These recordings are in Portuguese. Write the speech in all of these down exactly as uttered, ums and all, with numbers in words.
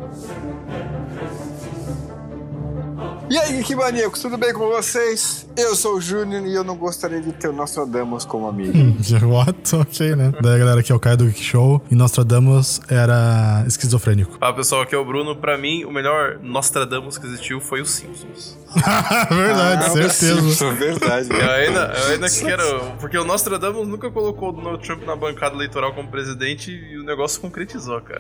E aí, que maníacos, tudo bem com vocês? Eu sou o Júnior e eu não gostaria de ter o Nostradamus como amigo. What? Ok, né? Daí, galera, aqui é o Caio do Geek Show e Nostradamus era esquizofrênico. Fala, pessoal, aqui é o Bruno. Pra mim, o melhor Nostradamus que existiu foi o Simpsons. Verdade, ah, certeza. Simpsons, verdade. Eu ainda, eu ainda quero... Porque o Nostradamus nunca colocou o Donald Trump na bancada eleitoral como presidente e o negócio concretizou, cara.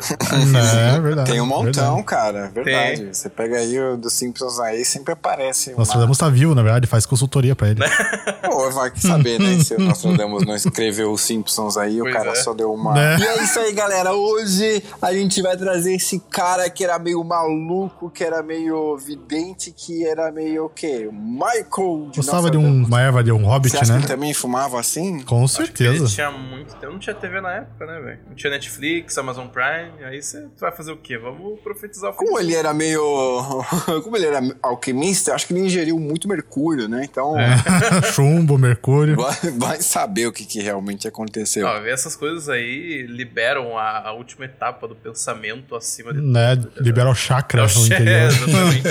É, verdade. Tem um montão, verdade. cara, verdade. Tem. Você pega aí o dos Simpsons aí, sempre aparece uma... Nostradamus tá vivo, na verdade, faz consultoria pra ele. Pô, vai saber, né? Se o Nostradamus não escreveu os Simpsons aí, Pois o cara é. só deu uma... Né? E é isso aí, galera. Hoje a gente vai trazer esse cara que era meio maluco, que era meio vidente, que era meio o quê? Michael de Gostava de Nostradamus. um, uma erva de um hobbit, Você acha né? que ele também fumava assim? Com Ele certeza. tinha muito tempo. Não tinha T V na época, né, velho? Não tinha Netflix, Amazon Prime. Aí você vai fazer o quê? Vamos profetizar o Como futuro. ele era meio... Como ele era alquimista, eu acho que ele ingeriu muito mercúrio, né? Então... É. Chumbo, mercúrio. Vai, vai saber o que, que realmente aconteceu. Ó, essas coisas aí liberam a, a última etapa do pensamento acima de Né? tudo. Libera o chakra É o no che- interior. é, exatamente.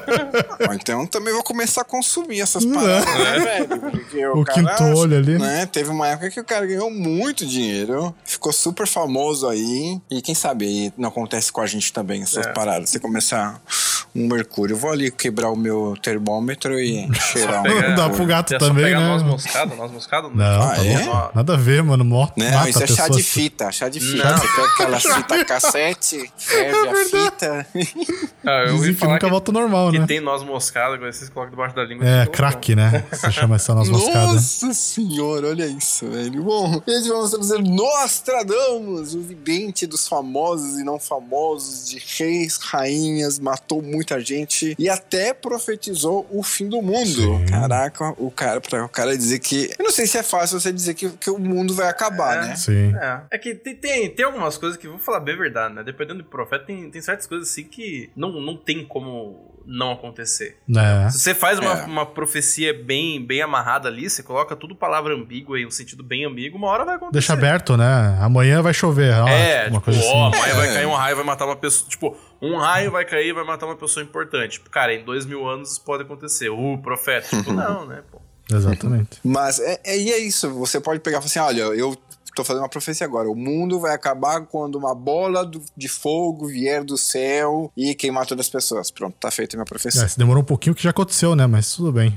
Ah, então também vou começar a consumir essas paradas, né, velho? Porque O cara, quinto olho ali. Né, teve uma época que o cara ganhou muito dinheiro, ficou super famoso aí, e quem sabe aí não acontece com a gente também essas É. paradas. Você começar um mercúrio, eu vou ali quebrar o meu termômetro e cheirar um... Pega- Dá pro gato é só também, pegar né? noz moscada, noz moscada? Não, Ah, tá é? louco. Nada a ver, mano. Mó, Não, mata isso é a chá pessoa. de fita, chá de fita. Não. Você pega aquelas fitas cassete, ferve a fita. Ah, eu ouvi Dizem que falar nunca que, volta ao normal, que né? tem noz moscada, que vocês colocam debaixo da língua. É, fica crack, né? Você chama essa noz moscada. Nossa senhora, olha isso, velho. Bom, hoje vamos trazer Nostradamus, o vidente dos famosos e não famosos, de reis, rainhas, matou muita gente e até profetizou o fim do mundo. Sim. Caraca, o cara, pra o cara dizer que... Eu não sei se é fácil você dizer que, que o mundo vai acabar, É. né? Sim. É, é que tem, tem, tem algumas coisas que, vou falar bem a verdade, né? Dependendo do profeta, tem, tem certas coisas assim que não, não tem como não acontecer. Né? Se você faz uma, É. uma profecia bem, bem amarrada ali, você coloca tudo palavra ambígua e um sentido bem ambíguo, uma hora vai acontecer. Deixa aberto, né? Amanhã vai chover. Ó, É, uma tipo, coisa ó, assim. amanhã É. vai cair um raio, vai matar uma pessoa. Tipo, um raio vai cair e vai matar uma pessoa importante. Tipo, cara, em dois mil anos isso pode acontecer. Uh, profeta. Tipo, não, né, pô. Exatamente. Mas é, é, e é isso, você pode pegar e falar assim, olha, eu tô fazendo uma profecia agora, o mundo vai acabar quando uma bola do- de fogo vier do céu e queimar todas as pessoas. Pronto, tá feita a minha profecia. É, se demorou um pouquinho que já aconteceu, né? Mas tudo bem.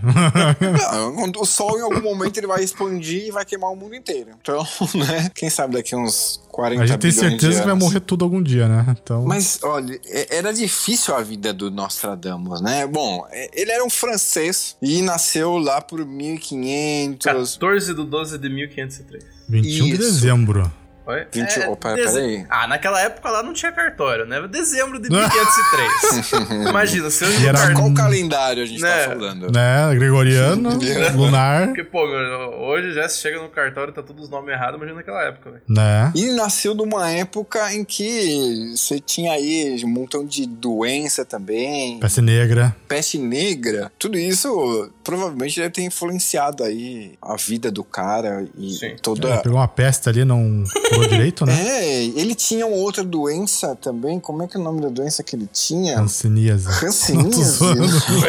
Não, o sol em algum momento ele vai expandir e vai queimar o mundo inteiro. Então, né, quem sabe daqui uns quarenta A gente tem bilhões de certeza que vai anos. morrer tudo algum dia, né? Então. Mas, olha, é- era difícil a vida do Nostradamus, né? Bom, é- ele era um francês e nasceu lá por mil e quinhentos. quatorze de doze de mil quinhentos e três. vinte e um de Isso. dezembro. Oi? vinte Opa, deze- peraí. Ah, naquela época lá não tinha cartório, né? Dezembro de mil quinhentos e três. Imagina, se eu E era- Qual calendário a gente Né? tá falando? Né? Gregoriano, lunar, Porque, pô, hoje já se chega no cartório e tá todos os nomes errados, imagina naquela época, velho. né? E nasceu numa época em que você tinha aí um montão de doença também, Peste negra. peste negra. Tudo isso provavelmente deve ter influenciado aí a vida do cara e Sim. toda... Ele pegou uma peste ali, não curou direito, né? É, ele tinha uma outra doença também. Como é que é o nome da doença que ele tinha? Hanseníase. Não tô Hanseníase? zoando.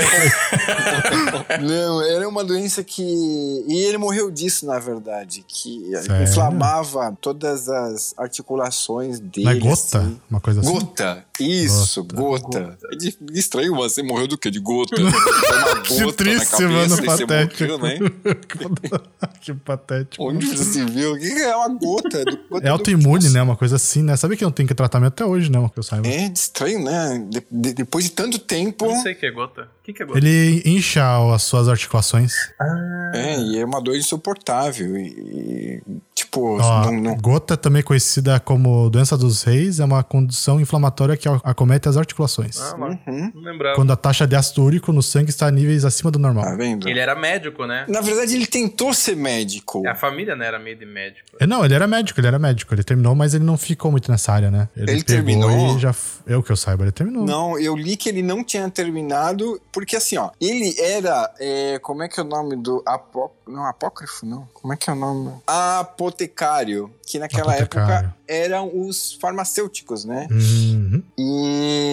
Não, era uma doença que... E ele morreu disso, na verdade. Que Sério? inflamava todas as articulações dele. Não é gota? assim. Uma coisa assim? Gota. Isso, Gota. gota. É de- estranho, mas você morreu do quê? De gota? Foi uma Que gota triste, na mano, cabeça e você patético. morreu, né? Que patético. Onde você se viu? O que é uma gota? Do- gota É do- autoimune, né? Uma coisa assim, né? Sabe que não tem que tratamento até hoje, né? Que eu saiba. É estranho, né? De- de- depois de tanto tempo... Eu não sei o que é gota. O que, que é gota? Ele incha as suas articulações. É, e é uma dor insuportável. E, e, tipo, Ó, não, não... Gota, também conhecida como doença dos reis, é uma condição inflamatória que acomete as articulações. Ah, lá. Uhum. Não lembrava. Quando a taxa de ácido úrico no sangue está a níveis acima do normal. Tá vendo? Ele era médico, né? Na verdade, ele tentou ser médico. A família, né, era meio de médico. É, Não, ele era médico, ele era médico. Ele terminou, mas ele não ficou muito nessa área, né? Ele pegou terminou? E já, eu que eu saiba, ele terminou. Não, eu li que ele não tinha terminado, porque assim, ó, ele era, é, como é que é o nome do apó... não, apócrifo, não, como é que é o nome? Apotecário, que naquela Apotecário. época eram os farmacêuticos, né? Uhum. E,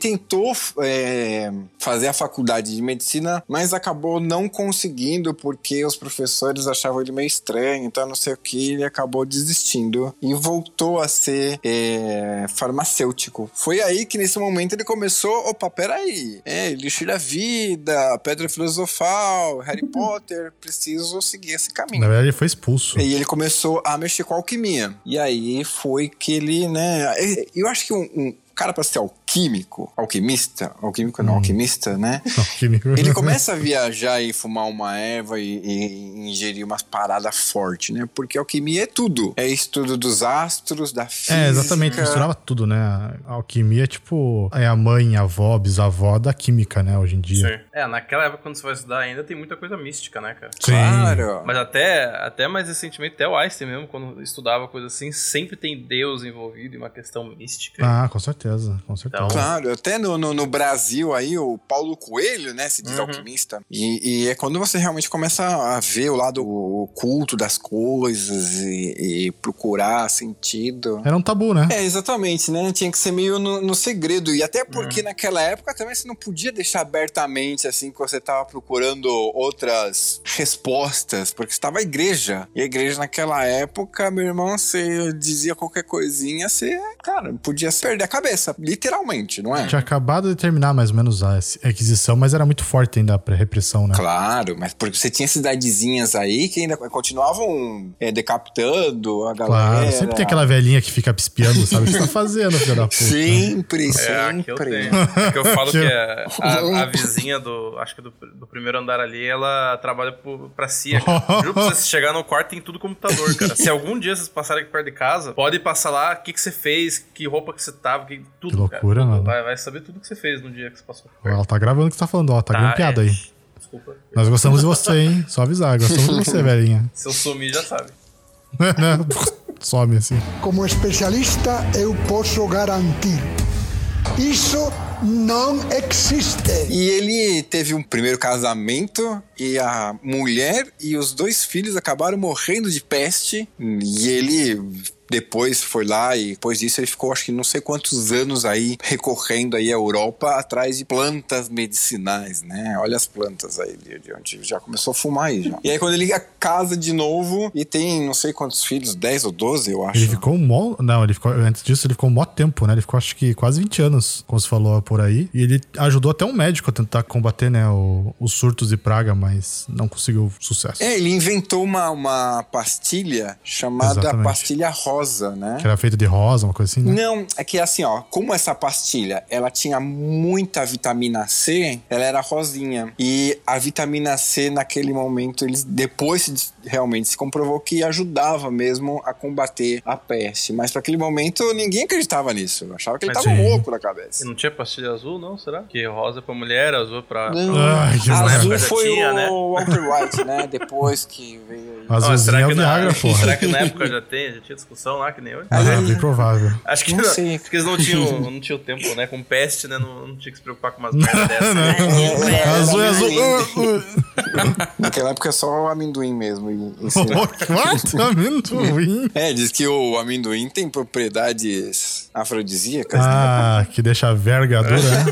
tentou é, fazer a faculdade de medicina, mas acabou não conseguindo porque os professores achavam ele meio estranho, então não sei o que, ele acabou desistindo e voltou a ser é, farmacêutico. Foi aí que nesse momento ele começou, opa, peraí, é, Elixir da Vida, Pedra Filosofal, Harry Potter, preciso seguir esse caminho. Na verdade ele foi expulso. E ele começou a mexer com a alquimia. E aí foi que ele, né, eu acho que um, um cara pra ser alquímico, alquimista, alquímico não, hum. alquimista, né? Alquímico. Ele começa a viajar e fumar uma erva e, e ingerir umas paradas fortes, né? Porque alquimia é tudo. É estudo dos astros, da física. É, exatamente, misturava tudo, né? A alquimia é tipo, é a mãe, a avó, bisavó da química, né? Hoje em dia. Sim. É, naquela época quando você vai estudar ainda tem muita coisa mística, né, cara? Claro. Mas até, até mais recentemente, até o Einstein mesmo, quando estudava coisa assim, sempre tem Deus envolvido em uma questão mística. Ah, com certeza, com certeza. Então, claro, até no, no, no Brasil aí, o Paulo Coelho, né, se diz uhum. alquimista, e, e é quando você realmente começa a ver o lado oculto das coisas e, e procurar sentido. Era um tabu, né? É, exatamente, né, tinha que ser meio no, no segredo, e até porque uhum. naquela época também você não podia deixar abertamente, assim, que você tava procurando outras respostas, porque estava a igreja, e a igreja naquela época, meu irmão, você dizia qualquer coisinha, você, cara, podia perder a cabeça. Literalmente, não é? Tinha acabado de terminar mais ou menos a Inquisição, mas era muito forte ainda a repressão, né? Claro, mas porque você tinha cidadezinhas aí que ainda continuavam é, decapitando a galera. Claro, sempre tem aquela velhinha que fica espiando, sabe? O que você tá fazendo, filho da puta? Sempre, é, sempre. Aqui eu tenho. É que eu falo que a, a, a vizinha do, acho que do, do primeiro andar ali, ela trabalha pro, pra C I A, cara. Juro pra você chegar no quarto tem tudo computador, cara. Se algum dia vocês passarem aqui perto de casa, pode passar lá o que, que você fez, que roupa que você tava, que tudo, que loucura, cara. mano. Vai, vai saber tudo que você fez no dia que você passou. Ela tá gravando o que você tá falando, ó. Tá, tá grampeado é. aí. Desculpa. Nós gostamos de você, hein? Só avisar, gostamos de você, velhinha. Se eu sumir, já sabe. Some assim. Como especialista, eu posso garantir. Isso não existe. E ele teve um primeiro casamento e a mulher e os dois filhos acabaram morrendo de peste. E ele depois foi lá e depois disso ele ficou acho que não sei quantos anos aí recorrendo aí à Europa atrás de plantas medicinais, né? Olha as plantas aí de onde já começou a fumar aí já. E aí quando ele casa de novo e tem não sei quantos filhos, dez ou doze eu acho. Ele ficou um mó... Não, ele ficou... antes disso ele ficou um mó tempo, né? Ele ficou acho que quase vinte anos, como você falou por aí. E ele ajudou até um médico a tentar combater, né, o, os surtos de praga, mas não conseguiu sucesso. É, ele inventou uma, uma pastilha chamada Exatamente. pastilha rosa. Né? Que era feito de rosa, uma coisa assim, né? Não, é que assim, ó, como essa pastilha, ela tinha muita vitamina C, ela era rosinha. E a vitamina C, naquele momento, eles depois realmente se comprovou que ajudava mesmo a combater a peste. Mas para aquele momento, ninguém acreditava nisso. Eu achava que ele Mas tava sim. louco na cabeça. E não tinha pastilha azul, não? Será? Que rosa pra mulher, azul pra... Não, Ai, azul foi tinha, o né? Walter White, né? Depois que veio... Azulzinho é o Viagra, na, porra. Será que na época já tem? Já tinha discussão lá, que nem hoje? Ah, é bem provável. Acho que não, não, sei. porque eles não tinham, não tinham tempo, né? Com peste, né? Não, não tinha que se preocupar com umas merdas dessas. Né? É, azul é azul. Naquela época é só o amendoim mesmo. E, e What? Amendoim? É, diz que o amendoim tem propriedades afrodisíacas. Ah, né? Que deixa a verga dura, né?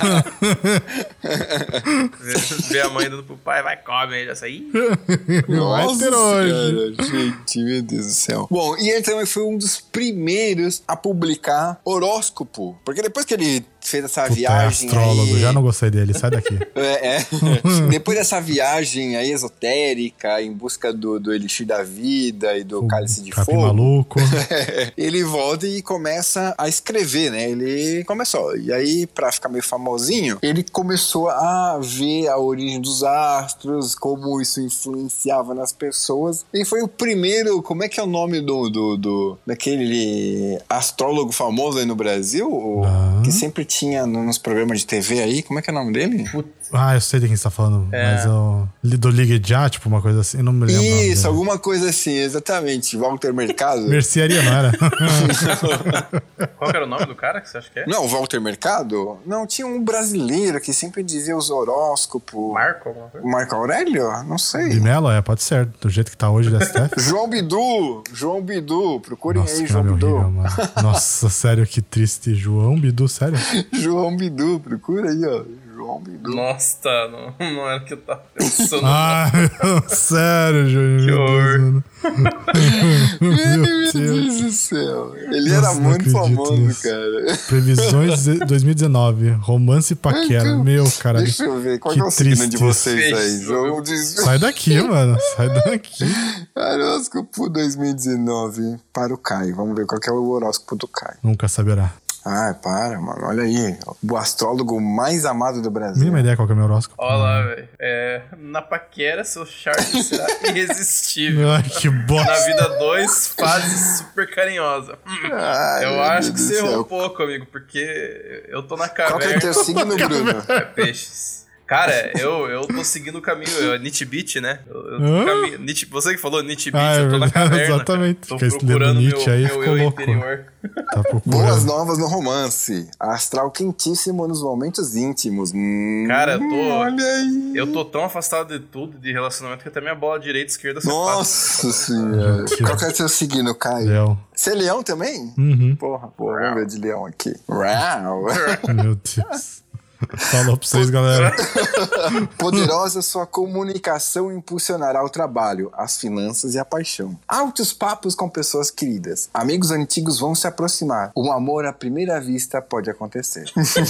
Vê a mãe dando pro pai, vai, come ele, essa aí. Nossa senhora, gente, meu Deus do céu. Bom, e ele também foi um dos primeiros a publicar horóscopo. Porque depois que ele fez essa Puta, viagem é astrólogo, aí... já não gostei dele, sai daqui. É, é. Depois dessa viagem aí esotérica, em busca do, do Elixir da Vida e do o Cálice de Fogo... maluco. Ele volta e começa a escrever, né? Ele começou. E aí, pra ficar meio famosinho, ele começou a ver a origem dos astros, como isso influenciava nas pessoas. E foi o primeiro... Como é que é o nome do... do, do daquele astrólogo famoso aí no Brasil? Ah. Que sempre tinha nos programas de T V aí. Como é que é o nome dele? Putz. Ah, eu sei de quem você tá falando. É. Mas eu... Do Ligue Já, tipo, uma coisa assim. Eu não me lembro. Isso, alguma coisa assim, exatamente. Walter Mercado. Mercearia, não era? Qual que era o nome do cara que você acha que é? Não, o Walter Mercado? Não, tinha um brasileiro que sempre dizia os horóscopos. Marco alguma coisa? Marco Aurélio? Não sei. De Mello, é, pode ser. Do jeito que tá hoje da S T F. João Bidu! João Bidu, procurem Nossa, aí, que João nome Bidu. horrível, mano. Nossa, sério, que triste. João Bidu, sério? João Bidu, procura aí, ó. João Bidu. Nossa, tá, não, não era o que eu tava pensando. Ah, sério, Júnior. Meu Deus, mano. Meu Deus do céu. Ele Nossa, era não muito acredito famoso, nisso. cara. Previsões de dois mil e dezenove. Romance e paquera. Meu, caralho. Deixa eu ver, qual que que é o signo triste. de vocês aí? Fez. João de... Sai daqui, mano. Sai daqui. Horóscopo dois mil e dezenove para o Caio. Vamos ver qual que é o horóscopo do Caio. Nunca saberá. Ah, para, mano. Olha aí. O astrólogo mais amado do Brasil. Mínima ideia qual que é o meu horóscopo. Olha lá, velho. É, na paquera, seu charme será irresistível. Ai, que bosta. Na vida dois, fase super carinhosa. Hum, Ai, eu meu acho Deus que do você errou céu. um pouco, amigo, porque eu tô na Qual que é o teu caverna. signo, Bruno? É peixes. Cara, eu, eu tô seguindo o caminho, é Nitbit, né? Eu, eu tô Hã? no caminho, Nit, você que falou Nitbit, Ah, é eu tô na verdade, caverna. exatamente. Tô Fica lendo procurando meu, Nietzsche aí, meu ficou eu louco. interior. Tá procurando. Boas novas no romance. Astral quentíssimo nos momentos íntimos. Hum, Cara, eu tô- Olha aí. Eu tô tão afastado de tudo, de relacionamento, que até minha bola direita e esquerda se Nossa senhora. Deus. Qual que é o seu signo, Caio? Leão. Você é leão também? Uhum. Porra, porra, vamos ver de leão aqui. Uau. Meu Deus. Falou pra vocês, galera. Poderosa sua comunicação impulsionará o trabalho, as finanças e a paixão. Altos papos com pessoas queridas. Amigos antigos vão se aproximar. Um amor à primeira vista pode acontecer.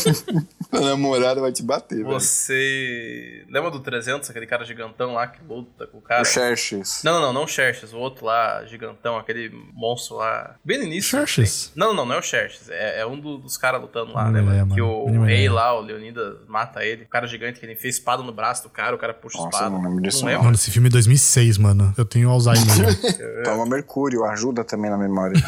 A namorada vai te bater, velho. Você lembra do trezentos, aquele cara gigantão lá que luta com o cara? O Xerxes. Não, não, não, não o Xerxes, o outro lá, gigantão, aquele monstro lá. Bem no início. Xerxes? assim. Não, não, não é o Xerxes. É, é um do- dos caras lutando lá, Não né, me mano? lembro, Que não o, me o rei lembro. lá, o Leonidas, mata ele. O cara gigante que ele fez espada no braço do cara, o cara puxa a Nossa, espada. eu não lembro disso, não. lembra? Mano, esse filme é dois mil e seis, mano. Eu tenho Alzheimer já. Toma Mercúrio, ajuda também na memória.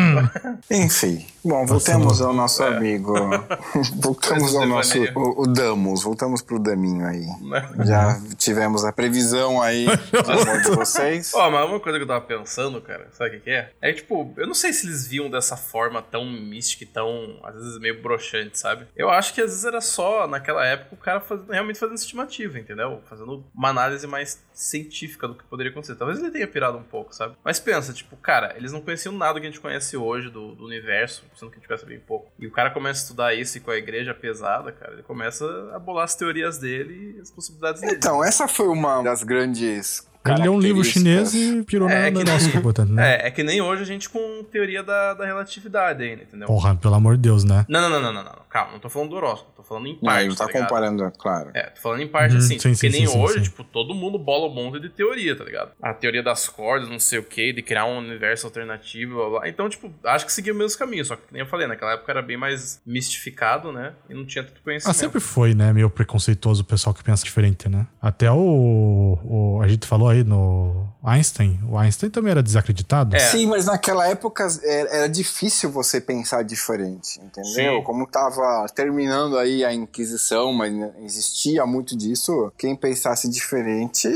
Enfim, bom, voltemos ao nosso amigo. Voltamos ao nosso. O, o Damos, voltamos pro Daminho aí. Já tivemos a previsão aí do amor de vocês. Ó, mas uma coisa que eu tava pensando, cara, sabe o que que é? É que, tipo, eu não sei se eles viam dessa forma tão mística e tão, às vezes, meio broxante, sabe? Eu acho que às vezes era só, naquela época, o cara faz, realmente fazendo estimativa, entendeu? Fazendo uma análise mais científica do que poderia acontecer. Talvez ele tenha pirado um pouco, sabe? Mas pensa, tipo, cara, eles não conheciam nada que a gente conhece hoje do, do universo, sendo que a gente conhece bem pouco. E o cara começa a estudar isso e com a igreja pesada, cara, ele começa a bolar as teorias dele e as possibilidades dele. Então, essa foi uma das grandes. Ele leu um livro características. chinês e pirou É, na é que no nem- horóscopo, portanto, né? É, é que nem hoje a gente com teoria da, da relatividade ainda, entendeu? Porra, pelo amor de Deus, né? Não, não, não, não, não, não. Calma, não tô falando do horóscopo, tô falando em Não, parte, ele não tá ligado? comparando, claro. É, tô falando em parte Uhum, assim, sim, porque sim, nem sim, hoje, sim. tipo, todo mundo bola um monte de teoria, tá ligado? A teoria das cordas, não sei o que, de criar um universo alternativo, blá, blá. Então, tipo, acho que seguia o mesmo caminho, só que nem eu falei, naquela época era bem mais mistificado, né? E não tinha tanto Ah, conhecimento. sempre foi, né? Meio preconceituoso o pessoal que pensa diferente, né? Até o, o- a gente falou aí no Einstein. O Einstein também era desacreditado. É. Sim, mas naquela época era, era difícil você pensar diferente, entendeu? Sim. Como tava terminando aí a Inquisição, mas existia muito disso, quem pensasse diferente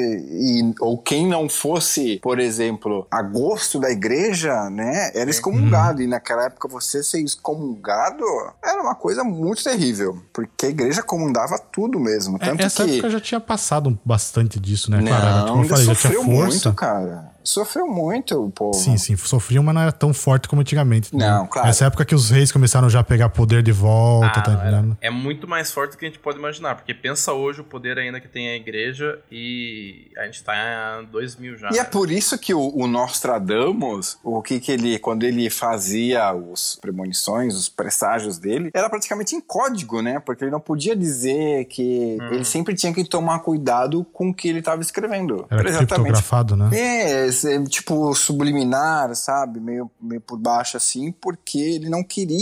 e, ou quem não fosse, por exemplo, a gosto da igreja, né, era excomungado. E naquela época você ser excomungado era uma coisa muito terrível, porque a igreja comandava tudo mesmo. É, Tanto essa que... época já tinha passado bastante disso, né? Não, Claro, era, como eu ainda falei, já tinha sofreu força. muito, cara. Sofreu muito o povo. Sim, sim, sofriam, mas não era tão forte como antigamente. né? Não, claro. Nessa época que os reis começaram já a pegar poder de volta, Ah, tá não, era- entendendo? é muito mais forte do que a gente pode imaginar, porque pensa hoje o poder ainda que tem a igreja e a gente tá em dois mil já. E é né? por isso que o, o Nostradamus, o que que ele, quando ele fazia os premonições, os presságios dele, era praticamente em código, né? Porque ele não podia dizer que Hum. ele sempre tinha que tomar cuidado com o que ele estava escrevendo. Era criptografado, né? É, esse, tipo, subliminar, sabe? Meio, meio por baixo assim, porque ele não queria ir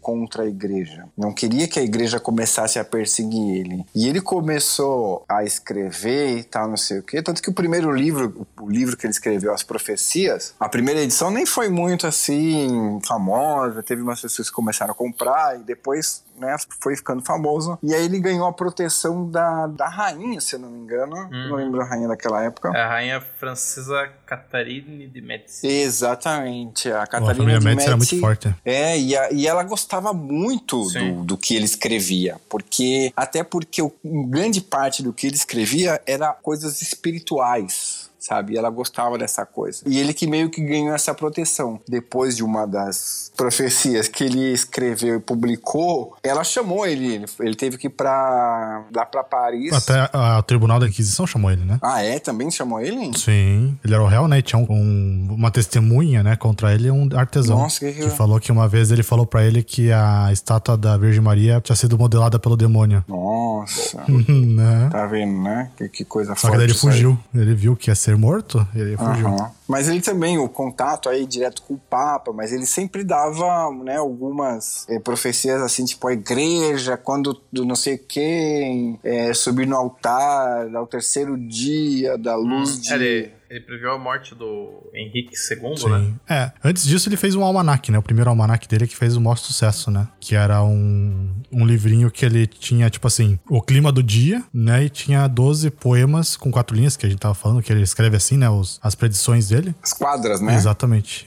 contra a igreja. Não queria que a igreja começasse a perseguir ele. E ele começou a escrever e tal, não sei o quê. Tanto que o primeiro livro, o livro que ele escreveu, As Profecias, a primeira edição nem foi muito assim famosa. Teve umas pessoas que começaram a comprar e depois, né, foi ficando famoso. E aí ele ganhou a proteção da, da rainha, se eu não me engano. Hum. Não lembro a rainha daquela época. É a rainha francesa Catarina de Médici. Exatamente. A Catarina a família de Médici era muito Médici. forte. É, e, a, e ela gostava muito do, do que ele escrevia. Porque, até porque o, grande parte do que ele escrevia era coisas espirituais, sabe? E ela gostava dessa coisa. E ele que meio que ganhou essa proteção. Depois de uma das profecias que ele escreveu e publicou, ela chamou ele. Ele, ele teve que ir pra, lá pra Paris. Até a, a Tribunal da Inquisição chamou ele, né? Ah, é? Também chamou ele? Sim. Ele era o réu, né? Tinha um, um, uma testemunha, né? Contra ele, um artesão. Nossa, que, que... que falou que uma vez ele falou pra ele que a estátua da Virgem Maria tinha sido modelada pelo demônio. Nossa. Né? Tá vendo, né? Que, que coisa Só forte. Só que daí ele fugiu. Ele viu que ia ser morto e ele fugiu. Uhum. Mas ele também, o contato aí direto com o Papa, mas ele sempre dava, né, algumas é, profecias assim, tipo a igreja, quando do não sei quem é, subir no altar, ao terceiro dia da luz hum, de... Ele, ele previu a morte do Henrique segundo, Sim. né? É, antes disso ele fez um almanaque, né? O primeiro almanaque dele que fez o maior sucesso, né? Que era um, um livrinho que ele tinha, tipo assim, o clima do dia, né? E tinha doze poemas com quatro linhas, que a gente tava falando, que ele escreve assim, né? Os, as predições dele. As quadras, né? Exatamente.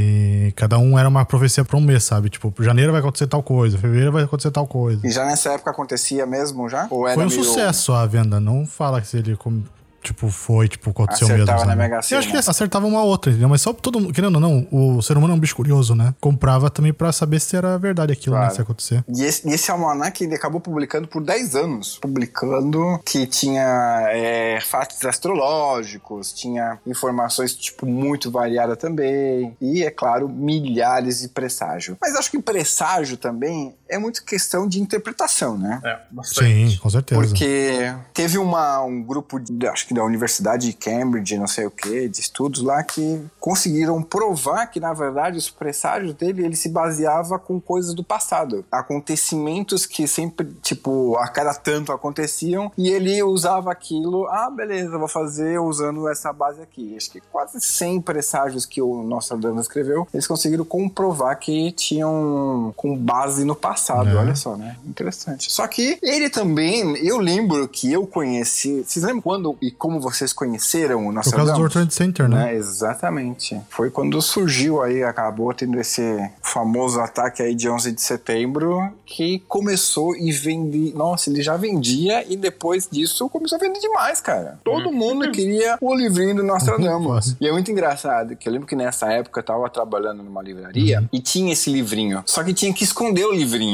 E cada um era uma profecia pra um mês, sabe? Tipo, janeiro vai acontecer tal coisa, fevereiro vai acontecer tal coisa. E já nessa época acontecia mesmo, já? Ou era Foi um meio... sucesso a venda, não fala se ele... Tipo, foi, tipo, aconteceu acertava mesmo, sabe? Na Mega Sena. Eu acho que ele acertava uma outra, entendeu? Mas só todo mundo, querendo ou não, o ser humano é um bicho curioso, né? Comprava também pra saber se era verdade aquilo, claro. Né? Se ia acontecer. E esse, e esse almanac ele acabou publicando por dez anos. Publicando que tinha é, fatos astrológicos, tinha informações, tipo, muito variadas também. E, é claro, milhares de presságio. Mas acho que presságio também é muito questão de interpretação, né? É, bastante. Sim, com certeza. Porque teve uma, um grupo, de, acho que da Universidade de Cambridge, não sei o que, de estudos lá, que conseguiram provar que, na verdade, os presságios dele, ele se baseava com coisas do passado. Acontecimentos que sempre, tipo, a cada tanto aconteciam, e ele usava aquilo, ah, beleza, vou fazer usando essa base aqui. Acho que quase cem presságios que o Nostradamus escreveu, eles conseguiram comprovar que tinham com base no passado. Passado, é. Olha só, né? Interessante. Só que ele também, eu lembro que eu conheci, vocês lembram quando e como vocês conheceram o Nostradamus? Por causa do World Trade Center, né? É, exatamente. Foi quando surgiu aí, acabou tendo esse famoso ataque aí de onze de setembro, que começou e vendia, nossa, ele já vendia e depois disso começou a vender demais, cara. Todo hum. mundo queria o livrinho do Nostradamus. E é muito engraçado, que eu lembro que nessa época eu tava trabalhando numa livraria hum. e tinha esse livrinho, só que tinha que esconder o livrinho.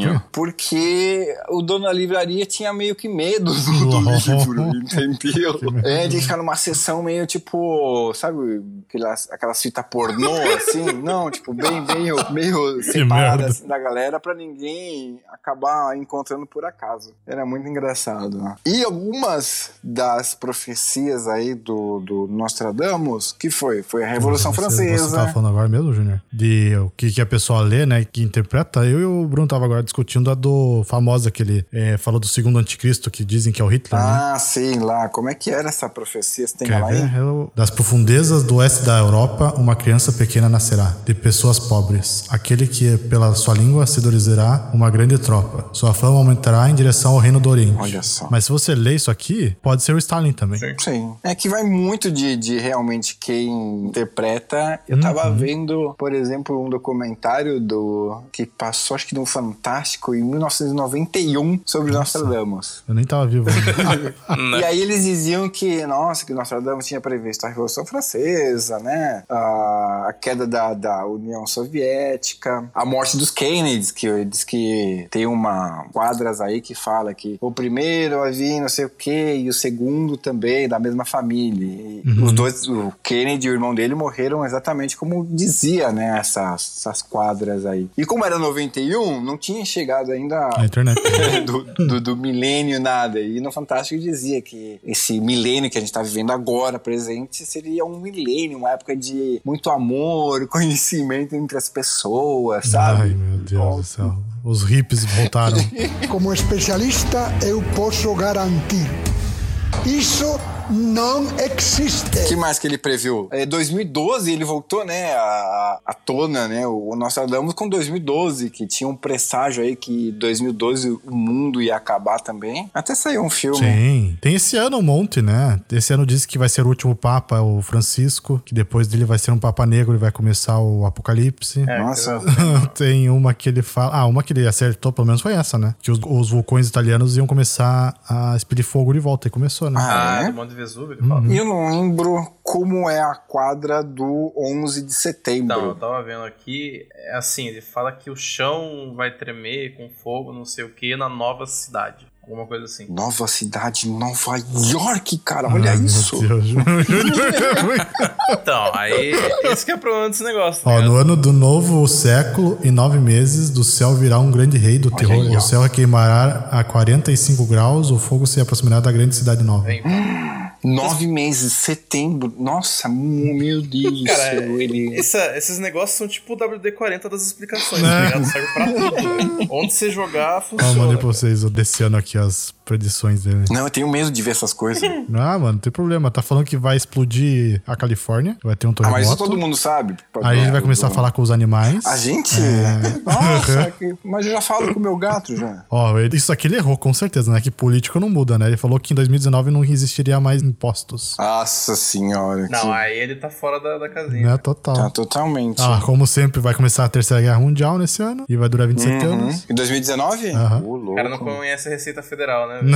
Porque o dono da livraria tinha meio que medo do, do livro, entendeu? É, de ficar numa sessão meio tipo, sabe, aquelas, aquelas fitas pornô, assim? Não, tipo, bem, meio, meio separada assim, da galera pra ninguém acabar encontrando por acaso. Era muito engraçado. Né? E algumas das profecias aí do, do Nostradamus, que foi? Foi a Revolução você, Francesa. Você tava falando agora mesmo, Júnior? De o que, que a pessoa lê, né, que interpreta. Eu e o Bruno tava agora discutindo a do famosa que ele é, falou do segundo anticristo, que dizem que é o Hitler, Ah, né? sim, lá. Como é que era essa profecia? Você tem Quer ela aí? Eu... Das profundezas do oeste da Europa, uma criança pequena nascerá, de pessoas pobres. Aquele que pela sua língua sedurizirá uma grande tropa. Sua fama aumentará em direção ao reino do Oriente. Olha só. Mas se você ler isso aqui, pode ser o Stalin também. Sim. sim. É que vai muito de, de realmente quem interpreta. Eu tava uhum. vendo, por exemplo, um documentário do que passou, acho que no Fantástico, em mil novecentos e noventa e um, sobre nossa, Nostradamus. Eu nem tava vivo. E aí eles diziam que, nossa, que Nostradamus tinha previsto a Revolução Francesa, né? A, a queda da, da União Soviética, a morte dos Kennedys, que diz que tem uma quadras aí que fala que o primeiro vai vir não sei o quê, e o segundo também, da mesma família. E uhum. os dois, o Kennedy e o irmão dele, morreram exatamente como dizia, né? Essas, essas quadras aí. E como era noventa e um, não tinha chegado ainda a internet do, do, do milênio, nada. E no Fantástico dizia que esse milênio milênio que a gente tá vivendo agora, presente, seria um milênio, uma época de muito amor, conhecimento entre as pessoas, sabe? Ai, meu Deus do céu. Os hippies voltaram. Como especialista, eu posso garantir. Isso não existe. O que mais que ele previu? É, dois mil e doze ele voltou, né, à, à tona, né, o Nostradamus com dois mil e doze, que tinha um presságio aí que dois mil e doze o mundo ia acabar também. Até saiu um filme. Sim. Tem esse ano um monte, né? Esse ano diz que vai ser o último Papa, o Francisco, que depois dele vai ser um Papa Negro e vai começar o Apocalipse. É, Nossa. Tem uma que ele fala... Ah, uma que ele acertou, pelo menos foi essa, né? Que os, os vulcões italianos iam começar a expelir fogo de volta. E começou, né? Ah, Ah, é? do Monte Vesúvio, ele fala. E eu não lembro como é a quadra do onze de setembro. Não, eu tava vendo aqui, é assim, ele fala que o chão vai tremer com fogo, não sei o que, na nova cidade. Alguma coisa assim. Nova cidade, Nova York, cara, olha Ai, meu isso. Deus. Então, aí, esse que é o problema desse negócio. Tá Ó, ligado? no ano do novo século e nove meses, do céu virá um grande rei do terror. aí, ó. O céu queimará a quarenta e cinco graus, o fogo se aproximará da grande cidade nova. Vem. Nove meses, setembro. Nossa, meu Deus do Cara, céu. Ele... essa- esses negócios são tipo o W D quarenta das explicações, tá ligado? Serve pra tudo. Né? Onde você jogar, Ó, funciona. mandei pra vocês ó, desse ano aqui as predições dele. Não, eu tenho medo de ver essas coisas. Ah, mano, não tem problema. Tá falando que vai explodir a Califórnia, vai ter um Ah, terremoto. mas isso todo mundo sabe. Aí a gente vai começar a falar com os animais. A gente? É. Nossa, que... mas eu já falo com o meu gato já. Ó, ele- isso aqui ele errou, com certeza, né? Que político não muda, né? Ele falou que em dois mil e dezenove não existiria mais impostos. Nossa senhora. Não, que... aí ele tá fora da, da casinha. Né? Total. Tá totalmente. Ah, como sempre, vai começar a Terceira Guerra Mundial nesse ano e vai durar vinte e sete Uhum. anos. Em dois mil e dezenove? Aham. Ô, louco. O cara não conhece a Receita Federal, né?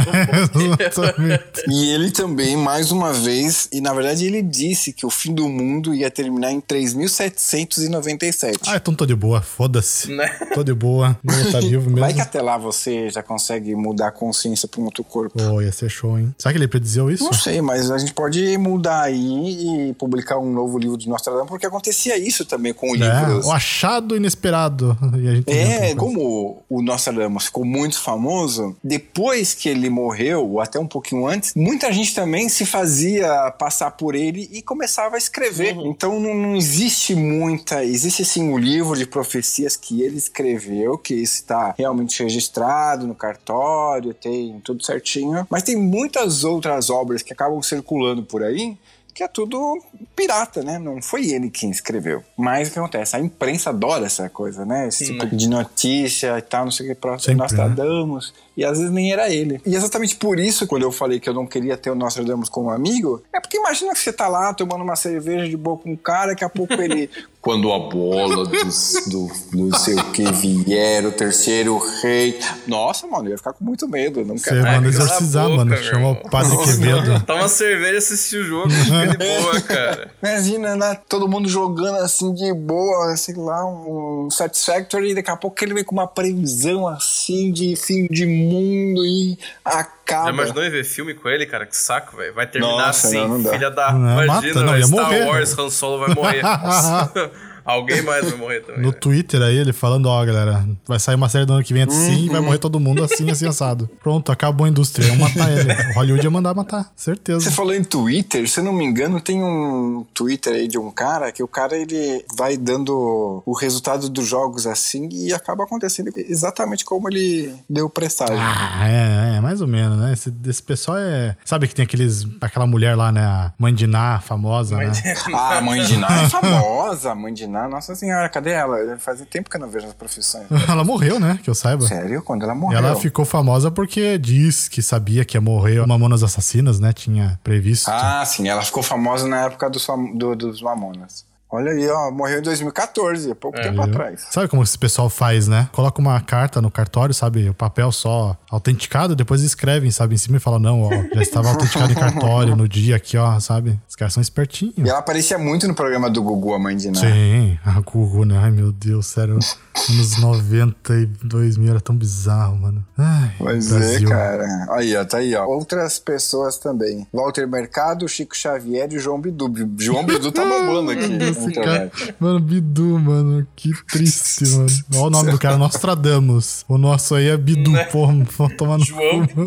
Exatamente. E ele também, mais uma vez, e na verdade ele disse que o fim do mundo ia terminar em três mil setecentos e noventa e sete. Ah, então tô de boa, foda-se. Né? Tô de boa, não tá vivo Vai que mesmo. até lá você já consegue mudar a consciência para um outro corpo. Pô, ia ser show, hein? Será que ele prediziu isso? Não sei, mas a gente pode mudar aí e publicar um novo livro de Nostradamus, porque acontecia isso também com É, livros. o achado inesperado. E a gente inventa É, uma coisa. como o Nostradamus ficou muito famoso, depois que ele morreu, ou até um pouquinho antes, muita gente também se fazia passar por ele e começava a escrever. Uhum. Então não, não existe muita... Existe sim um livro de profecias que ele escreveu, que está realmente registrado no cartório, tem tudo certinho. Mas tem muitas outras obras que acabam circulando por aí, que é tudo pirata, né? Não foi ele quem escreveu. Mas o que acontece? A imprensa adora essa coisa, né? Esse Sim, tipo né? de notícia e tal, não sei o que, próximo Sempre, Nostradamus. E às vezes nem era ele. E exatamente por isso, quando eu falei que eu não queria ter o Nostradamus como amigo, é porque imagina que você tá lá tomando uma cerveja de boa com um cara, daqui a pouco ele... Quando a bola dos, do não sei o que vier, o terceiro rei... Nossa, mano, eu ia ficar com muito medo. Não Você quero Ai, manda cala a exorcizar, boca, mano. meu Chama o irmão. Padre Quevedo. Toma cerveja e assiste o jogo, fica de boa, cara. Imagina, né? Todo mundo jogando assim de boa, sei lá, um Satisfactory, e daqui a pouco ele vem com uma previsão assim de fim de mundo e acaba. Já imaginou em ver filme com ele, cara? Que saco, velho. Vai terminar Nossa, assim, não, não dá. filha da... Não, Imagina, mata, não, ia Star morrer. Wars, Han Solo vai morrer. Nossa. Alguém mais vai morrer também. No né? Twitter aí, ele falando, ó, galera, vai sair uma série do ano que vem assim e vai morrer todo mundo assim, assim, assado. Pronto, acabou a indústria, iam matar ele. O Hollywood ia mandar matar, certeza. Você falou em Twitter, se eu não me engano, tem um Twitter aí de um cara que o cara ele vai dando o resultado dos jogos assim e acaba acontecendo exatamente como ele deu o presságio. Ah, é, é, mais ou menos, né? Esse, esse pessoal é... Sabe que tem aqueles... Aquela mulher lá, né? A mãe de Ná, famosa, né? Ah, a mãe de Ná é famosa, a mãe de Ná, nossa senhora, cadê ela? Faz tempo que eu não vejo as profissões. Ela morreu, né? Que eu saiba. Sério? Quando ela E morreu? ela ficou famosa porque diz que sabia que ia morrer Mamonas Assassinas, né? Tinha previsto. Ah, sim, ela ficou famosa na época dos, fam- do- dos Mamonas. Olha aí, ó, morreu em dois mil e catorze, há pouco É. tempo atrás. Sabe como esse pessoal faz, né? Coloca uma carta no cartório, sabe? O papel só autenticado, depois escrevem, sabe? Em cima e falam, não, ó, já estava autenticado em cartório no dia aqui, ó, sabe? Os caras são espertinhos. E ela aparecia muito no programa do Gugu, a mãe de Ná. Sim, a Google, né? Ai, meu Deus, sério. Anos noventa e dois mil era tão bizarro, mano. Ai, Pois Brasil. é, cara. Aí, ó, tá aí, ó. Outras pessoas também. Walter Mercado, Chico Xavier e João Bidu. João Bidu tá bombando aqui na Esse cara, internet. mano, Bidu, mano, que triste, mano. Olha o nome do cara, Nostradamus. O nosso aí é Bidu, Né? porra, vou tomar no João cu. Bidu.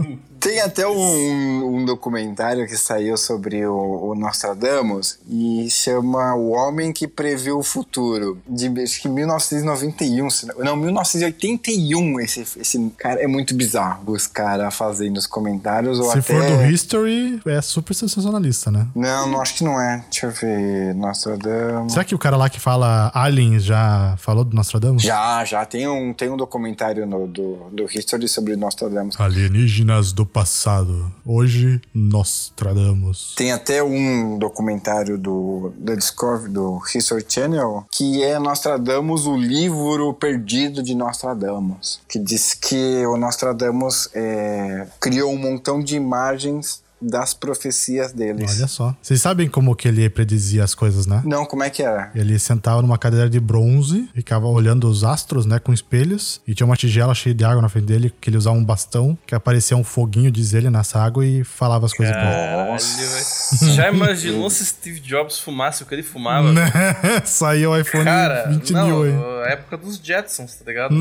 Tem até um, um documentário que saiu sobre o, o Nostradamus e chama O Homem que Previu o Futuro, de acho que mil novecentos e noventa e um, não, mil novecentos e oitenta e um. Esse, esse cara é muito bizarro, os caras fazendo os comentários. Ou Se até... for do History, é super sensacionalista, né? Não, não, acho que não é. Deixa eu ver. Nostradamus. Será que o cara lá que fala Aliens já falou do Nostradamus? Já, já. Tem um, tem um documentário no, do, do History sobre Nostradamus. Alienígenas do passado. Hoje, Nostradamus. Tem até um documentário do, do Discovery, do History Channel, que é Nostradamus, o livro perdido de Nostradamus. Que diz que o Nostradamus é, criou um montão de imagens das profecias deles. Olha só. Vocês sabem como que ele predizia as coisas, né? Não, como é que era? Ele sentava numa cadeira de bronze, ficava olhando os astros, né, com espelhos, e tinha uma tigela cheia de água na frente dele, que ele usava um bastão, que aparecia um foguinho, diz ele, nessa água e falava as coisas. Caralho, velho. Já imaginou se Steve Jobs fumasse o que ele fumava? Né? Saiu o iPhone Cara, vinte não, mil aí. a época dos Jetsons, tá ligado?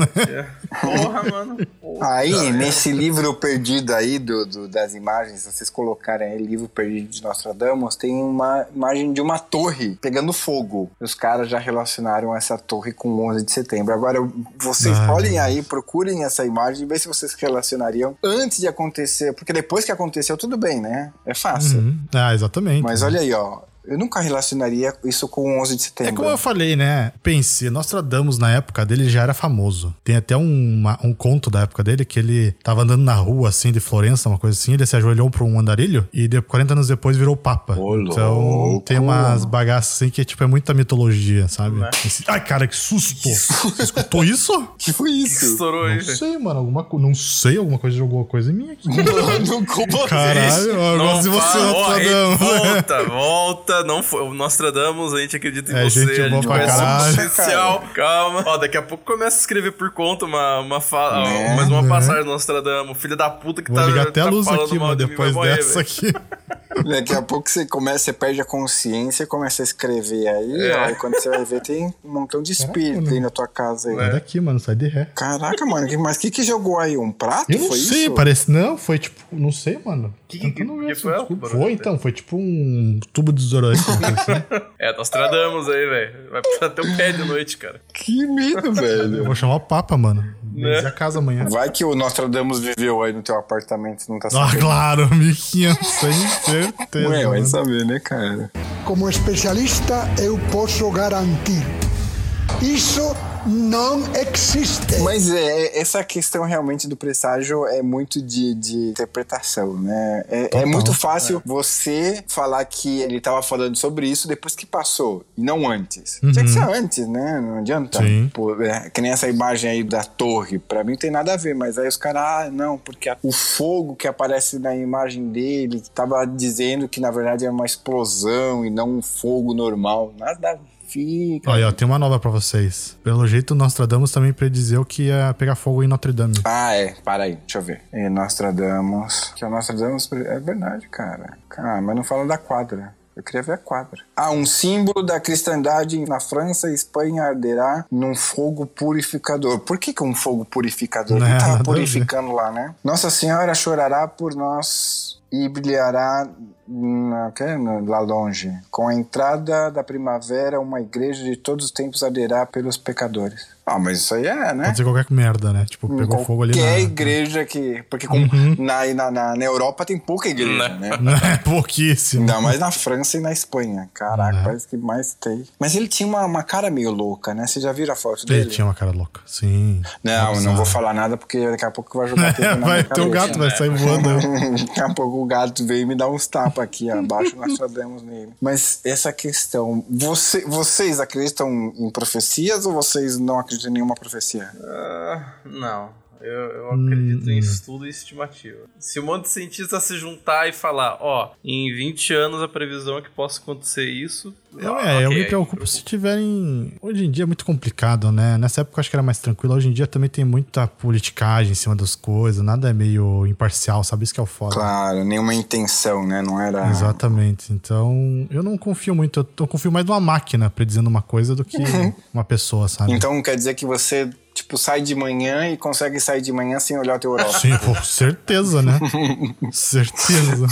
Porra, mano. Porra, Aí, cara. nesse livro perdido aí do, do, das imagens, se vocês colocarem aí, livro perdido de Nostradamus, tem uma imagem de uma torre pegando fogo. Os caras já relacionaram essa torre com o onze de setembro. Agora, vocês Ah, olhem aí, procurem essa imagem e vê se vocês relacionariam antes de acontecer, porque depois que aconteceu, tudo bem, né? É fácil. Uhum. Ah, exatamente. Mas olha aí, ó. Eu nunca relacionaria isso com o onze de setembro. É como eu falei, né? Pense, Nostradamus na época dele já era famoso. Tem até um, uma, um conto da época dele que ele tava andando na rua, assim, de Florença, uma coisa assim. Ele se ajoelhou pra um andarilho e de, quarenta anos depois virou papa. Ô, então louco. tem umas bagaças assim que tipo, é muita mitologia, sabe? Né? Esse- Ai, cara, que susto! Você escutou isso? Que foi Que isso? estourou aí, Não velho. sei, mano. Alguma, co- não sei, alguma coisa jogou uma coisa em mim aqui. Mano, como Caralho, eu Não gosto de você, fala, ó, aí, Nostradamus. volta, volta. Não foi, o Nostradamus, a gente acredita em É, você. gente a boa gente pra conhece o caralho. potencial. Calma. Ó, daqui a pouco começa a escrever por conta uma, uma fala, Né, ó, mais uma né. passagem do Nostradamus. Filho da puta que Vou tá, ligar até tá a luz falando aqui, mal mano, de mim, depois vai morrer, dessa velho. aqui. Daqui a pouco você começa, você perde a consciência e começa a escrever aí, É. ó. E quando você vai ver, tem um montão de espírito Caralho. aí na tua casa aí. Sai daqui, mano, sai de ré. Caraca, mano, que- mas o que que jogou aí? Um prato? Eu não foi sei, isso? parece. Não, foi tipo. Não sei, mano. Que- Tentando que- ver que se foi, desculpa. Bruno? Foi então, foi tipo um tubo de desodorante. uma coisa assim. É, Nostradamus aí, velho. Vai precisar ter um pé de noite, cara. Que medo, Eu velho. vou chamar o Papa, mano. Né? Benzer a casa amanhã. Vai que o Nostradamus viveu aí no teu apartamento, não tá Ah, sabendo. claro, mil e quinhentos, sem certeza. Ué, vai mano. saber, né, cara? Como especialista, eu posso garantir. Isso não existe. Mas é, essa questão realmente do presságio é muito de, de interpretação, né? É, é Total. muito fácil você falar que ele tava falando sobre isso depois que passou, e não antes. Tinha que ser antes, né? Não adianta. Sim. Pô, é, que nem essa imagem aí da torre, pra mim não tem nada a ver, mas aí os caras, ah, não, porque a- o fogo que aparece na imagem dele que tava dizendo que na verdade era uma explosão e não um fogo normal. Nada a ver. Olha, ó, tem uma nova pra vocês. Pelo jeito, Nostradamus também predizeu que ia pegar fogo em Notre Dame. Ah, é. Para aí, deixa eu ver. É Nostradamus. Que é o Nostradamus. É verdade, cara. Ah, mas não fala da quadra. Eu queria ver a quadra. Ah, um símbolo da cristandade na França e Espanha arderá num fogo purificador. Por que que um fogo purificador? Não, Não nada tava a purificando lá, né? Nossa Senhora chorará por nós e brilhará na, que é? Na- lá longe. Com a entrada da primavera, uma igreja de todos os tempos arderá pelos pecadores. Ah, mas isso aí é, né? Pode ser qualquer merda, né? Tipo, pegou Qualquer fogo ali na... igreja que... Porque com, na, na, na, na Europa tem pouca igreja, né? É pouquíssimo. Ainda mais na França e na Espanha. Caraca, Né? parece que mais tem. Mas ele tinha uma, uma cara meio louca, né? Vocês já viram a foto Ele dele? tinha uma cara louca. Sim. Não, Nossa. não vou falar nada porque daqui a pouco vai jogar tudo na Vai minha ter o cabeça. gato, vai sair voando. Daqui a pouco o gato veio me dar uns tapas aqui abaixo, nós sabemos nele. Mas essa questão, você, vocês acreditam em profecias ou vocês não acreditam em nenhuma profecia? Ah, não. Eu, eu acredito Hum. em estudo e estimativa. Se um monte de cientista se juntar e falar, ó, em vinte anos a previsão é que possa acontecer isso. Eu, ah, é, eu ok, me aí preocupo eu- se tiverem... Hoje em dia é muito complicado, né? Nessa época eu acho que era mais tranquilo. Hoje em dia também tem muita politicagem em cima das coisas. Nada é meio imparcial, sabe? Isso que é o foda. Claro, nenhuma intenção, né? Não era... Exatamente. Então, eu não confio muito. Eu, eu confio mais numa máquina predizendo uma coisa do que uma pessoa, sabe? Então quer dizer que você Tipo, sai de manhã e consegue sair de manhã sem olhar o teu horóscopo. Sim, pô, certeza, né? Certeza.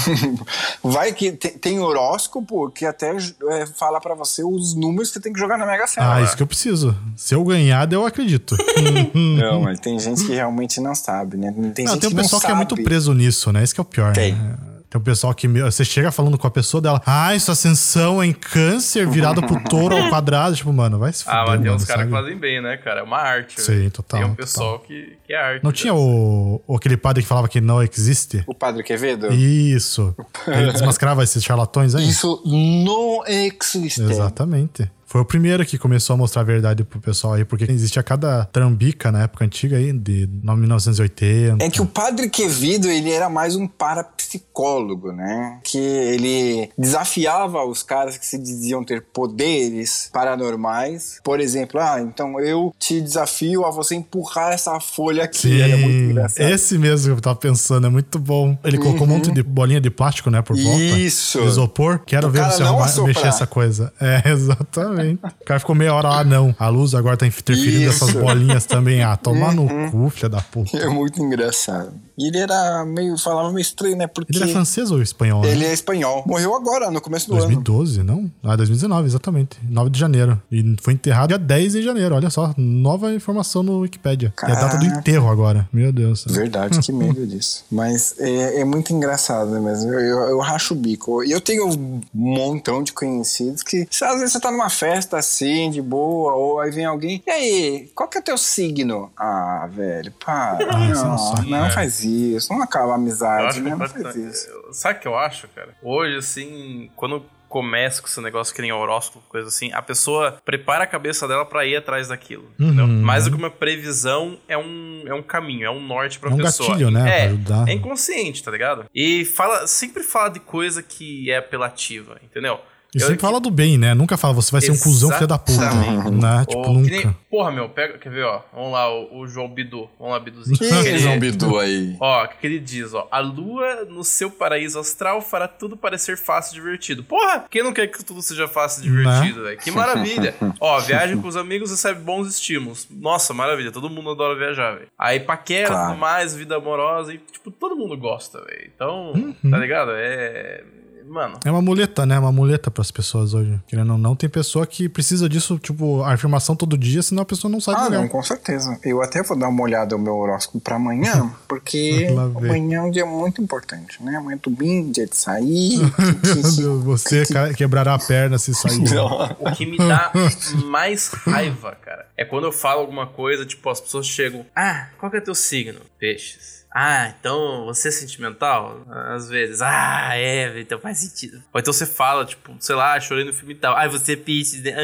Vai que tem, tem horóscopo que até é, fala pra você os números que você tem que jogar na Mega Sena. Ah, isso que eu preciso. Se eu ganhar, eu acredito. Não, mas tem gente que realmente não sabe, né? Tem não, gente tem um que pessoal não que é sabe. muito preso nisso, né? Esse que é o pior, Tem. né? Tem um pessoal que você chega falando com a pessoa dela, ah, sua ascensão é em câncer virado pro touro ao quadrado. Tipo, mano, vai se fuder, Ah, mas tem uns mano, caras que sabe? fazem bem, né, cara? É uma arte. Sim, velho. total, Tem um total. pessoal que, que é arte. Não tinha o, o aquele padre que falava que não existe? O Padre Quevedo? Isso. Ele desmascarava esses charlatões aí? Isso não existe. Exatamente. Foi o primeiro que começou a mostrar a verdade pro pessoal aí, porque existia cada trambica na época antiga aí, de mil novecentos e oitenta. É que o Padre Quevedo, ele era mais um parapsicólogo, né? Que ele desafiava os caras que se diziam ter poderes paranormais. Por exemplo, ah, então eu te desafio a você empurrar essa folha aqui. Sim, Era muito engraçado. esse mesmo que eu tava pensando, é muito bom. Ele colocou um monte de bolinha de plástico, né, por volta. Isso. De isopor. Quero O ver cara você não arrumar, assoprar. mexer essa coisa. É, exatamente. O cara ficou meia hora lá, não. A luz agora tá interferindo Isso. essas bolinhas também. Ah, tomar no cu, filha da puta. É muito engraçado. E ele era meio, falava meio estranho, né? Porque Ele é francês ou espanhol? ele né? é espanhol. Morreu agora, no começo do dois mil e ano. doze, não? Ah, dois mil e dezenove, exatamente. nove de janeiro. E foi enterrado dia dez de janeiro. Olha só, nova informação no Wikipedia. E a data do Caraca. enterro agora. Meu Deus. Verdade, que medo disso. Mas é, é muito engraçado, né, mesmo? Eu, eu, eu racho o bico. E eu tenho um montão de conhecidos que, se às vezes você tá numa festa assim, de boa, ou aí vem alguém, e aí, qual que é teu signo? Ah, velho, para. Ah, isso é um não, saco. não É. faz isso. Não acaba a Eu amizade, acho né? Não que faz isso. Sabe o que eu acho, cara? Hoje, assim, quando começa com esse negócio que nem horóscopo, coisa assim, a pessoa prepara a cabeça dela pra ir atrás daquilo, entendeu? Uhum. Mais do que uma previsão, é um, é um caminho, é um norte pra É um pessoa. gatilho, né, É, pra ajudar. é inconsciente, tá ligado? E fala, sempre fala de coisa que é apelativa, entendeu? E Eu- sempre fala do bem, né? Nunca fala, você vai ser um cuzão filha da puta. Exatamente. Né? Tipo, Ou que nunca. nem- porra, meu, pega, quer ver, ó? Vamos lá, o, o João Bidu. Vamos lá, Biduzinho. Que Aquele- João Bidu aí? Ó, o que que ele diz, ó? A lua no seu paraíso astral fará tudo parecer fácil e divertido. Porra, quem não quer que tudo seja fácil e divertido, velho? Que maravilha. Ó, viagem com os amigos, recebe bons estímulos. Nossa, maravilha, todo mundo adora viajar, velho. Aí paquera, Claro. tudo mais, vida amorosa e, tipo, todo mundo gosta, velho. Então, tá ligado? É... Mano... É uma muleta, né? Uma muleta pras pessoas hoje. Querendo ou não, tem pessoa que precisa disso, tipo, a afirmação todo dia, senão a pessoa não sai do Ah, lugar. não, com certeza. Eu até vou dar uma olhada no meu horóscopo pra amanhã, porque Lá vem. amanhã é um dia muito importante, né? Amanhã é domingo, dia de sair. Meu Deus, você ca- quebrará a perna se sair. Não. O que me dá mais raiva, cara, é quando eu falo alguma coisa, tipo, as pessoas chegam... Ah, qual que é teu signo? Peixes. Ah, então você é sentimental? Às vezes. Ah, é, então faz sentido. Ou então você fala, tipo, sei lá, chorei no filme e tal. Ah, você é peixe, né?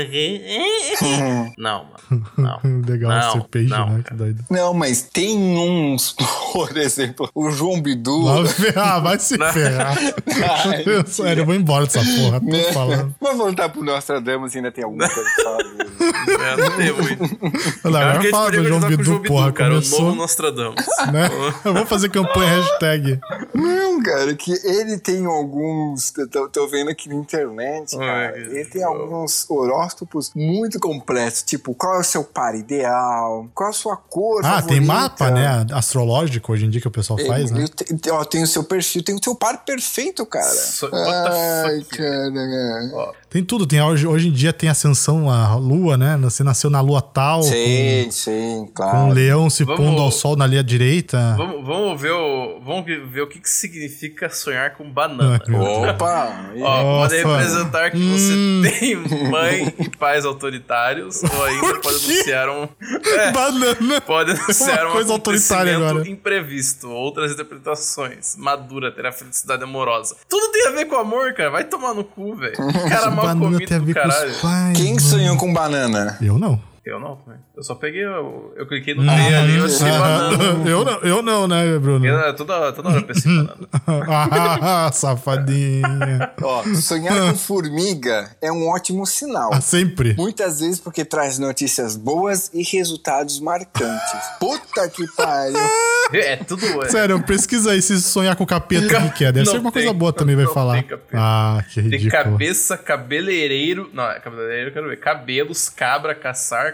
Aham. Não, mano. Não. Legal Não, ser peixe, não, né? Que cara. doido. Não, mas tem uns, por exemplo, o João Bidu. Lá vem- Ah, vai se ferrar. Ai, Eu, sério, eu vou embora dessa porra. Tô né? falando. Vamos voltar pro Nostradamus, ainda tem alguma coisa pra falar dele. É, não tem muito. Olha lá, Acho agora que a gente fala podia do João continuar com o Bidu, João Bidu, porra. cara. O Começou, novo Nostradamus. né? Eu vou fazer campanha hashtag. Não, cara, que ele tem alguns. Tô, tô vendo aqui na internet, cara. Ai, Ele tem alguns horóscopos muito completos. Tipo, qual é o seu par ideal? Qual é a sua cor Ah, favorita? tem mapa, né? Astrológico hoje em dia que o pessoal faz, Ele- né? ele tem- ó, tem o seu perfil, tem o seu par perfeito, cara. So- what the Ai, fuck? cara. Ó, Tem tudo. Tem, hoje, hoje em dia tem ascensão à lua, né? Você nasceu na lua tal. Sim, sim, Com, com claro. um leão se Vamos- pondo ao sol na linha direita. vamos, vamos ver o. Vamos ver o que, que significa sonhar com banana. Ai, meu Deus. Opa! Ó, pode Nossa. representar que Hum. você tem mãe e pais autoritários, ou ainda pode anunciar um. É, Banana. pode anunciar Uma um coisa autoritária acontecimento agora. imprevisto, outras interpretações. Madura, terá felicidade amorosa. Tudo tem a ver com amor, cara. Vai tomar no cu, velho. Cara mal Banana comido tem a do ver com caralho. os pais. Quem mano. sonhou com banana? Eu não. Eu não, velho. Eu só peguei. Eu, eu cliquei no meio ali, eu achei banana. eu não. Eu não, né, Bruno? Eu, toda, toda hora eu pensei em banana. ah, safadinha. Ó, sonhar com formiga é um ótimo sinal. Ah, sempre. Muitas vezes porque traz notícias boas e resultados marcantes. Puta que pariu. É tudo. É. Sério, pesquisa aí se sonhar com o capeta, o que, que é? Deve Não ser uma coisa tem, boa também, vai não falar. tem capeta. Ah, que Tem ridículo. cabeça, cabeleireiro. Não, é cabeleireiro, eu quero ver. Cabelos, cabra, caçar,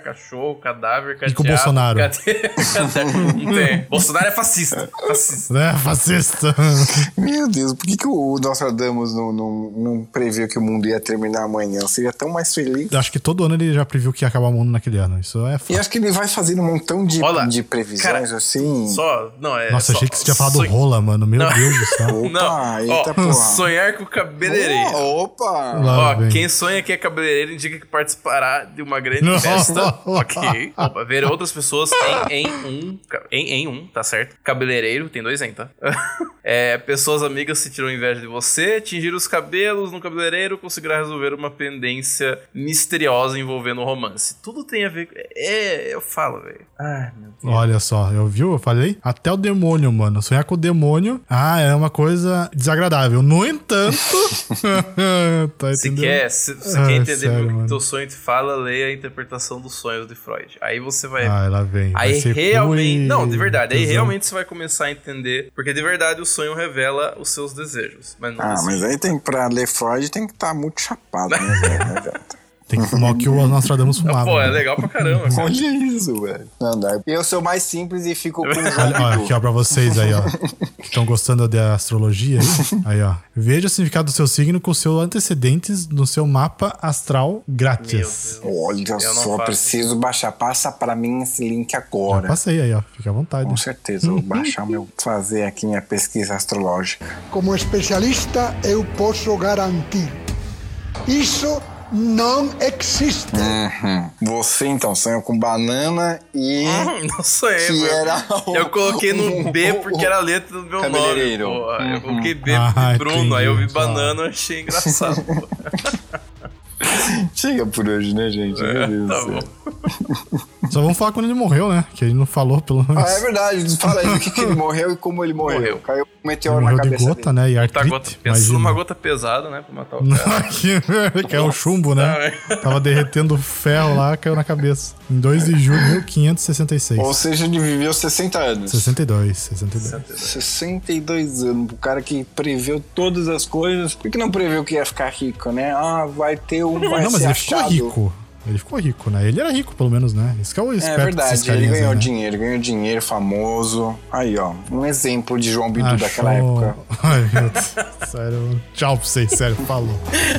cachorro, cadáver, cadeado. E com o Bolsonaro. Cadê? Não tem. Bolsonaro é fascista. Fascista. É, fascista. Meu Deus, por que, que o Nostradamus não, não, não previu que o mundo ia terminar amanhã? Eu seria tão mais feliz. Eu acho que todo ano ele já previu que ia acabar o mundo naquele ano. Isso é fato. E acho que ele vai fazendo um montão de, Olha, de previsões, cara, assim. Só, não, é Nossa, só, achei que você tinha falado sonho... rola, mano. Meu não. Deus do céu. Opa, Não, eita ó, porra. sonhar com cabeleireiro. Oh, opa! Lá Ó, vem. quem sonha que é cabeleireiro indica que participará de uma grande Não. festa. Ok. Opa, ver outras pessoas em, em um. Em, em um, tá certo? Cabeleireiro, tem dois em, tá? É, pessoas amigas sentiram inveja de você, tingir os cabelos no cabeleireiro, conseguirá resolver uma pendência misteriosa envolvendo o romance. Tudo tem a ver com. É, eu falo, velho. Ai, meu Deus. Olha só, eu vi, eu falei, até o demônio, mano. Sonhar com o demônio, ah, é uma coisa desagradável. No entanto, tá Se entendendo? quer, se, se Ah, quer entender sério, o que mano. teu sonho te fala, leia a interpretação dos sonhos de Freud. Aí você vai. Ah, lá vem. Vai Aí ser realmente. cu e Não, de verdade. Aí tesão. realmente você vai começar a entender. Porque de verdade o sonho revela os seus desejos. Mas não Ah, assim. mas aí tem, pra ler Freud tem que estar muito chapado, né, velho? Tem que fumar o que o Nostradamus Não, fumava. pô, é né? legal pra caramba. Cara. Olha isso, velho. Não dá. Eu sou mais simples e fico com o Olha, ó, aqui, ó, pra vocês aí, ó. Que estão gostando da astrologia aí. Aí, ó. Veja o significado do seu signo com seus antecedentes no seu mapa astral grátis. Meu Deus. Olha Eu não só, faço. preciso baixar. Passa pra mim esse link Já agora. passei aí, ó. Fica à vontade. Com certeza, vou baixar meu, fazer aqui minha pesquisa astrológica. Como especialista, eu posso garantir. Isso não existe. Uhum. Você então sonhou com banana e Hum, não sonhei, que mano. era o- Eu coloquei no B porque era a letra do meu nome. Cabeleireiro. Pô. Eu Uhum. coloquei B Ah, de Bruno, aí eu vi entendi. banana e achei engraçado. pô. chega por hoje, né, gente? Meu Deus Tá do céu. bom. Só vamos falar quando ele morreu, né? Que ele não falou, pelo menos. Ah, é verdade. Fala aí do que, que ele morreu e como ele morreu. Morreu. Caiu um Ele meteoro na morreu de cabeça gota, dele. né? E Tá artrite. gota, pensa imagina. numa gota pesada, né? Pra matar o cara. que, que é o chumbo, né? Tá, Tava derretendo ferro lá, caiu na cabeça. Em dois de julho de mil quinhentos e sessenta e seis. Ou seja, ele viveu sessenta anos. sessenta e dois, sessenta e dois. sessenta e dois anos. O cara que preveu todas as coisas. Por que não preveu que ia ficar rico, né? Ah, vai ter um. Vai Não, mas ser ele achado. ficou rico. Ele ficou rico, né? Ele era rico, pelo menos, né? Isso que é o É esperto desses verdade, ele carinhas ganhou aí, né? dinheiro, ganhou dinheiro, famoso. Aí, ó, um exemplo de João Bidu Achou- daquela época. Ai, meu Deus. Sério, mano. Tchau pra vocês, sério, falou.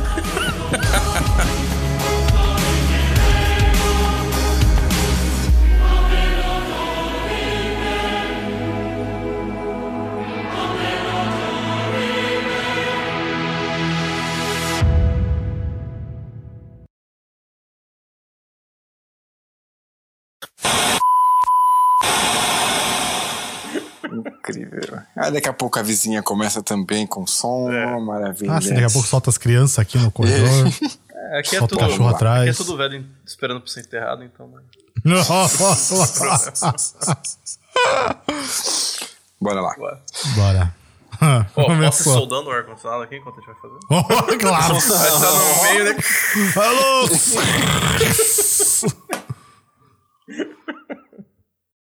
Incrível. Aí daqui a pouco a vizinha começa também com som, maravilha. Ah, sim, daqui a pouco solta as crianças aqui no corredor. É, aqui é Solta tudo. o cachorro atrás. Aqui é tudo velho esperando pra ser enterrado, então. né? Bora lá. Bora. Bora. Ó, posso ir Começou. soldando o ar-condicionado aqui enquanto a gente vai fazer? Oh, claro. Vai estar no meio, né? Alô!